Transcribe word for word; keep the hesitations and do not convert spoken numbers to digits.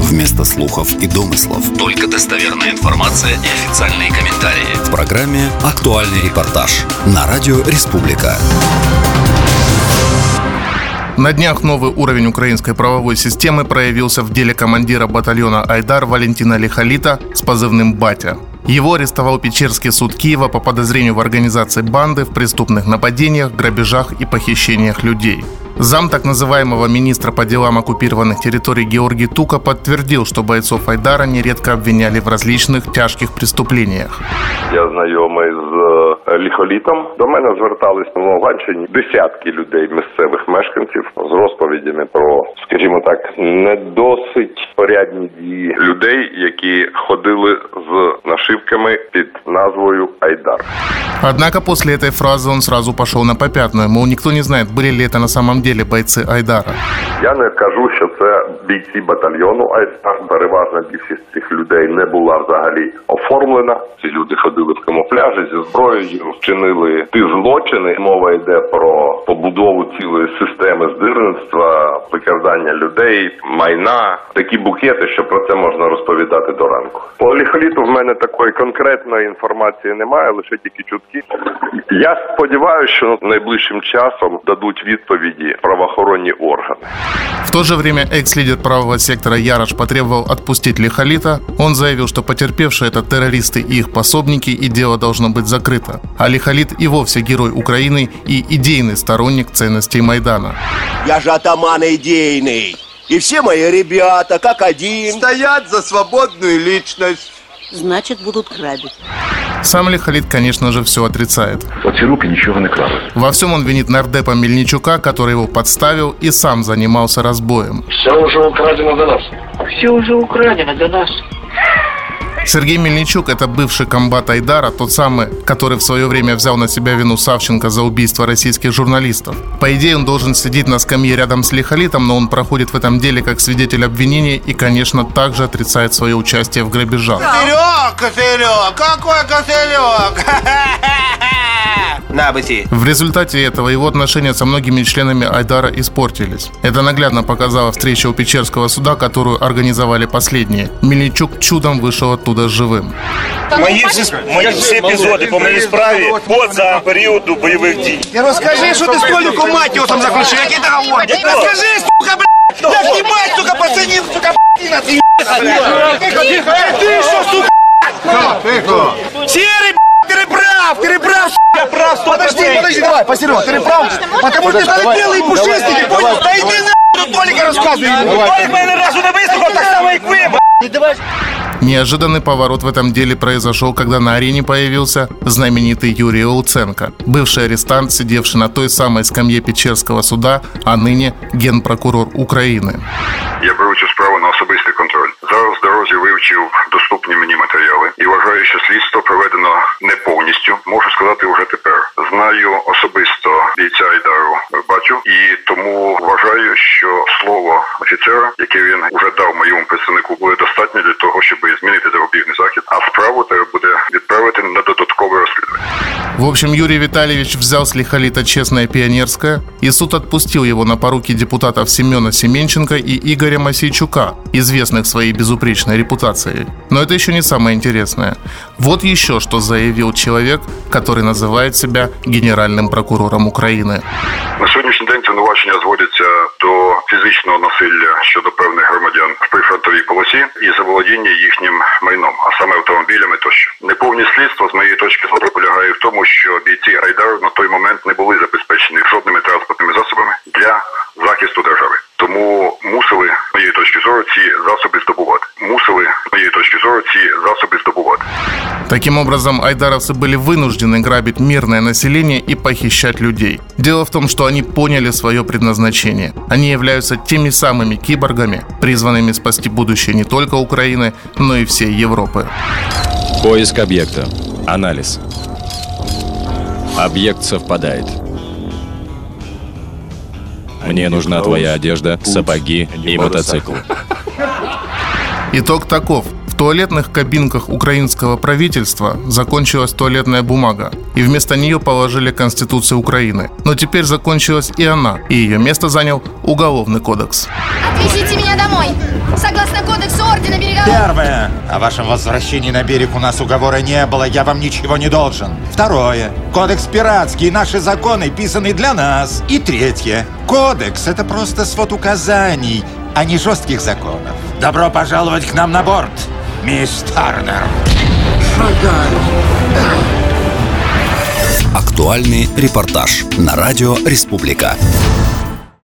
Вместо слухов и домыслов. Только достоверная информация и официальные комментарии. В программе «Актуальный репортаж» на радио «Республика». На днях новый уровень украинской правовой системы проявился в деле командира батальона «Айдар» Валентина Лихолита с позывным «Батя». Его арестовал Печерский суд Киева по подозрению в организации банды в преступных нападениях, грабежах и похищениях людей. Зам так называемого министра по делам оккупированных территорий Георгий Тука подтвердил, что бойцов Айдара нередко обвиняли в различных тяжких преступлениях. Я знайомий з Ліхолітом. До мене звертались на Луганщині десятки людей, місцевих мешканців, з розповідями про, скажімо так, не досить порядні дії людей, які ходили з нашивками під назвою Айдар. Однако после этой фразы он сразу пошел на попятную, мол, никто не знает, были ли это на самом деле бойцы Айдара. Я не кажу, що це бійці батальйону Айдар. Переважна більшість цих людей не була взагалі оформлена. Ці люди ходили в камуфляжі зі зброєю, вчинили ті злочини. Мова йде про побудову цілої системи здирництва, викрадання людей, майна. Такі букети, що про це можна розповідати до ранку. По Ліхоліту в мене такої конкретної інформації немає, лише тільки чутки. Я сподіваюся, що найближчим часом дадуть відповіді правоохоронні органи. В то же время экс-лидер правого сектора Ярош потребовал отпустить Лихолита. Он заявил, что потерпевшие — это террористы и их пособники, и дело должно быть закрыто. А Лихолит и вовсе герой Украины и идейный сторонник ценностей Майдана. Я же атаман идейный. И все мои ребята, как один, стоят за свободную личность. Значит, будут грабить. Сам Лихолит, конечно же, все отрицает. Оці руки ничего не крали. Во всем он винит нардепа Мельничука, который его подставил и сам занимался разбоем. Все уже украдено до нас. Все уже украдено до нас. Сергей Мельничук – это бывший комбат Айдара, тот самый, который в свое время взял на себя вину Савченко за убийство российских журналистов. По идее, он должен сидеть на скамье рядом с Лихолитом, но он проходит в этом деле как свидетель обвинения и, конечно, также отрицает свое участие в грабежах. Козырек, козырек, какой козырек? На, быти. В результате этого его отношения со многими членами Айдара испортились. Это наглядно показала встреча у Печерского суда, которую организовали последние. Мельничук чудом вышел оттуда живым. Мої всі, мої всі епізоди по моїй справі поза періоду бойових дій. Розкажи, що ти з Колюком Матіо там заключив, який договор? Розкажи, сука, блядь! Я знімай, сука, пацанів, сука, блядь, ти Тихо, тихо, ти що, сука? Тихо. Серый, блядь, ты прав, ты прав, сука, прав, подожди, подожди, давай, посерьез, ты прав, потому что ты стали белый и пушистый, ты понял? Да иди нахуй, Толика рассказывай. Толик мене разу не вислухав, так само, як ви, блядь. Неожиданный поворот в этом деле произошел, когда на арене появился знаменитый Юрий Луценко, бывший арестант, сидевший на той самой скамье Печерского суда, а ныне генпрокурор України. Я беру цю справу на особистий контроль. Зараз в дорозі вивчив доступні мені матеріали і вважаю, що слідство проведено не повністю. Можу сказати вже тепер. Знаю особисто бійця Айдару, бачу, і тому вважаю, що слово офіцера, яке він вже дав моєму представнику, буде достатньо для того, щоб змінити запобіжний захід, а справу треба буде відправити на додаткове розслідування. В общем, Юрий Витальевич взял с Лихолита честное пионерское, и суд отпустил его на поруки депутатов Семена Семенченко и Игоря Мосейчука, известных своей безупречной репутацией. Но это еще не самое интересное. Вот еще что заявил человек, который называет себя генеральным прокурором Украины. На сьогоднішній день звинувачення зводяться до фізичного насилля щодо певних громадян в прифронтовій полосі і заволодіння їхнім майном, а саме автомобілями тощо. Неповне слідство, з моєї точки зору, полягає в тому, що бійці Айдару на той момент не були забезпечені жодними транспортними засобами для захисту держави. Тому мусили, з моєї точки зору, ці засоби здобувати. Мусили, з моєї точки зору, ці засоби здобувати. Таким образом, айдаровцы были вынуждены грабить мирное население и похищать людей. Дело в том, что они поняли свое предназначение. Они являются теми самыми киборгами, призванными спасти будущее не только Украины, но и всей Европы. Поиск объекта. Анализ. Объект совпадает. Мне нужна твоя одежда, сапоги и мотоцикл. Итог таков. В туалетных кабинках украинского правительства закончилась туалетная бумага, и вместо нее положили Конституцию Украины. Но теперь закончилась и она, и ее место занял Уголовный кодекс. Отвезите меня домой. Согласно кодексу О вашем возвращении на берег у нас уговора не было, я вам ничего не должен. Второе. Кодекс пиратский, наши законы писаны для нас. И третье. Кодекс — это просто свод указаний, а не жестких законов. Добро пожаловать к нам на борт, мисс Тарнер. Актуальный репортаж на радио «Республика».